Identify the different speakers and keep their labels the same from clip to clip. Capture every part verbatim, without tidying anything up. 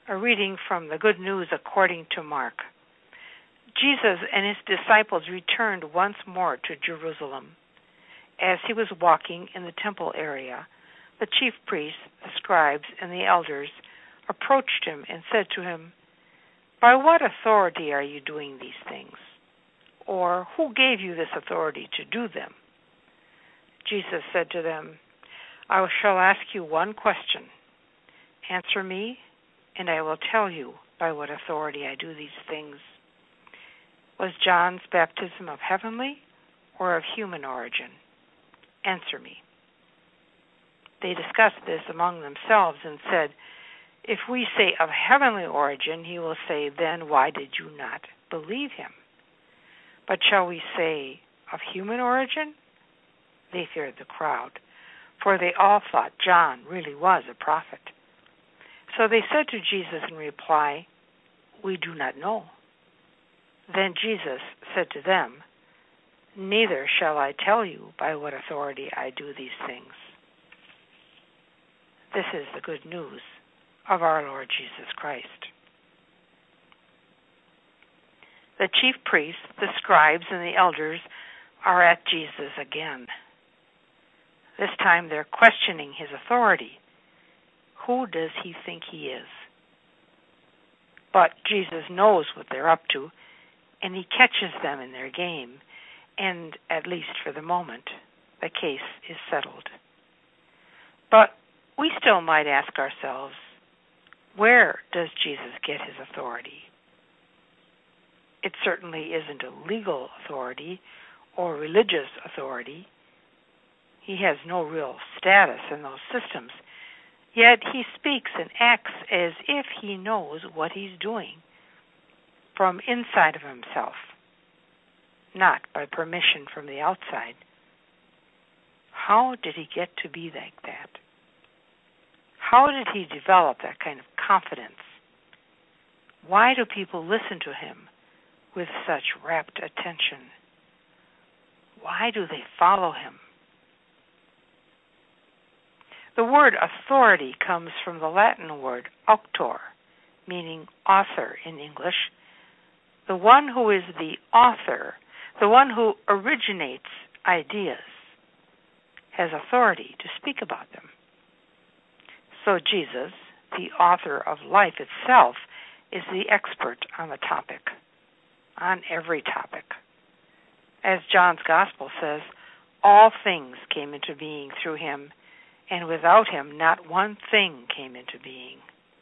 Speaker 1: A reading from the Good News according to Mark. Jesus and his disciples returned once more to Jerusalem. As he was walking in the temple area, the chief priests, the scribes, and the elders approached him and said to him, "By what authority are you doing these things? Or who gave you this authority to do them?" Jesus said to them, "I shall ask you one question. Answer me, and I will tell you by what authority I do these things. Was John's baptism of heavenly or of human origin? Answer me." They discussed this among themselves and said, "If we say of heavenly origin, he will say, 'Then why did you not believe him?' But shall we say of human origin?" They feared the crowd, for they all thought John really was a prophet. So they said to Jesus in reply, "We do not know." Then Jesus said to them, "Neither shall I tell you by what authority I do these things." This is the good news of our Lord Jesus Christ. The chief priests, the scribes, and the elders are at Jesus again. This time they're questioning his authority. Who does he think he is? But Jesus knows what they're up to, and he catches them in their game, and at least for the moment, the case is settled. But we still might ask ourselves, where does Jesus get his authority? It certainly isn't a legal authority or religious authority. He has no real status in those systems. Yet he speaks and acts as if he knows what he's doing from inside of himself, not by permission from the outside. How did he get to be like that? How did he develop that kind of confidence? Why do people listen to him with such rapt attention? Why do they follow him? The word authority comes from the Latin word auctor, meaning author in English. The one who is the author, the one who originates ideas, has authority to speak about them. So Jesus, the author of life itself, is the expert on the topic, on every topic. As John's Gospel says, all things came into being through him, and without him not one thing came into being.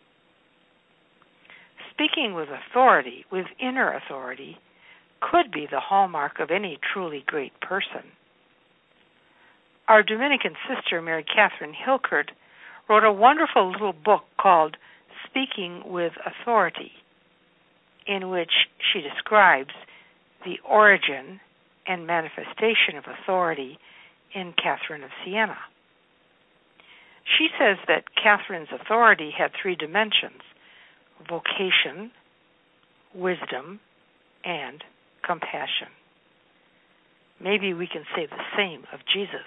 Speaker 1: Speaking with authority, with inner authority, could be the hallmark of any truly great person. Our Dominican sister, Mary Catherine Hilkert, wrote a wonderful little book called Speaking with Authority, in which she describes the origin and manifestation of authority in Catherine of Siena. She says that Catherine's authority had three dimensions: vocation, wisdom, and compassion. Maybe we can say the same of Jesus.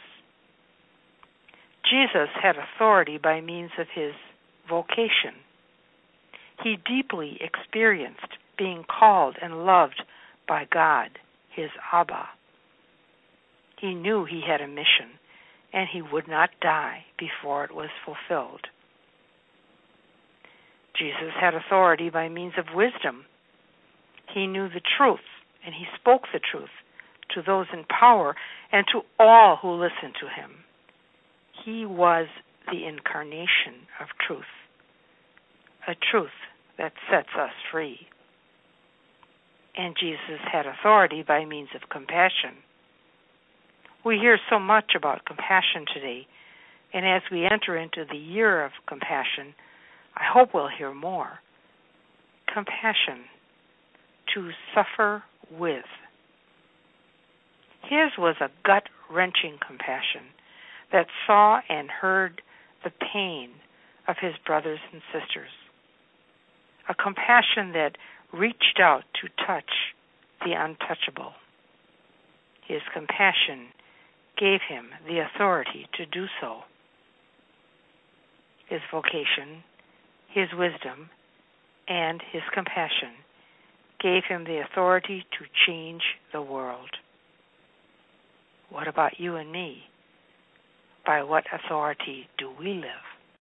Speaker 1: Jesus had authority by means of his vocation. He deeply experienced being called and loved by God, his Abba. He knew he had a mission, and he would not die before it was fulfilled. Jesus had authority by means of wisdom. He knew the truth, and he spoke the truth to those in power and to all who listened to him. He was the incarnation of truth, a truth that sets us free. And Jesus had authority by means of compassion. We hear so much about compassion today, and as we enter into the year of compassion, I hope we'll hear more. Compassion, to suffer with. His was a gut-wrenching compassion that saw and heard the pain of his brothers and sisters. A compassion that reached out to touch the untouchable. His compassion gave him the authority to do so. His vocation, his wisdom, and his compassion gave him the authority to change the world. What about you and me? By what authority do we live?